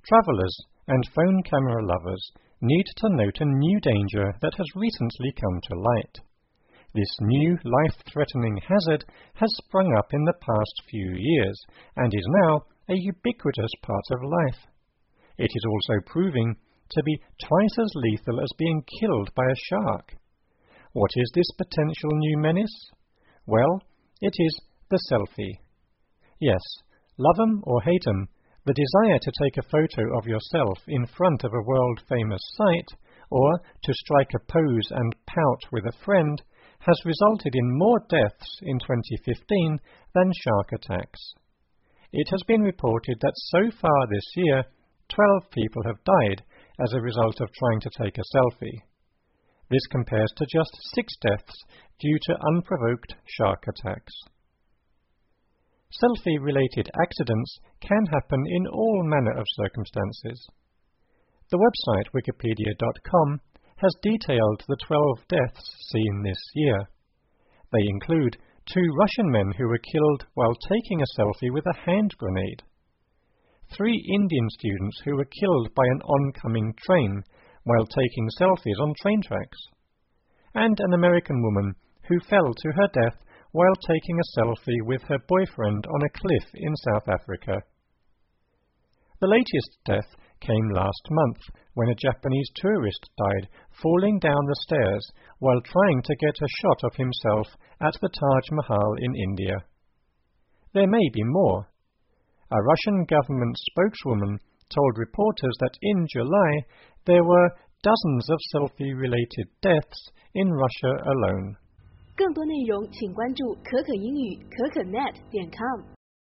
Travellers and phone camera lovers need to note a new danger that has recently come to light. This new life-threatening hazard has sprung up in the past few years and is now a ubiquitous part of life. It is also proving to be twice as lethal as being killed by a shark. What is this potential new menace? Well, it is the selfie. Yes, love 'em or hate 'em, the desire to take a photo of yourself in front of a world-famous sight, or to strike a pose and pout with a friend, has resulted in more deaths in 2015 than shark attacks. It has been reported that so far this year, 12 people have died as a result of trying to take a selfie. This compares to just 6 deaths due to unprovoked shark attacks. Selfie-related accidents can happen in all manner of circumstances. The website wikipedia.com has detailed the 12 deaths seen this year. They include 2 Russian men who were killed while taking a selfie with a hand grenade, 3 Indian students who were killed by an oncoming train while taking selfies on train tracks, and an American woman who fell to her death while taking a selfie with her boyfriend on a cliff in South Africa. The latest death came last month when a Japanese tourist died falling down the stairs while trying to get a shot of himself at the Taj Mahal in India. There may be more. A Russian government spokeswoman told reporters that in July there were dozens of selfie-related deaths in Russia alone. 更多内容请关注可可英语可可net.com。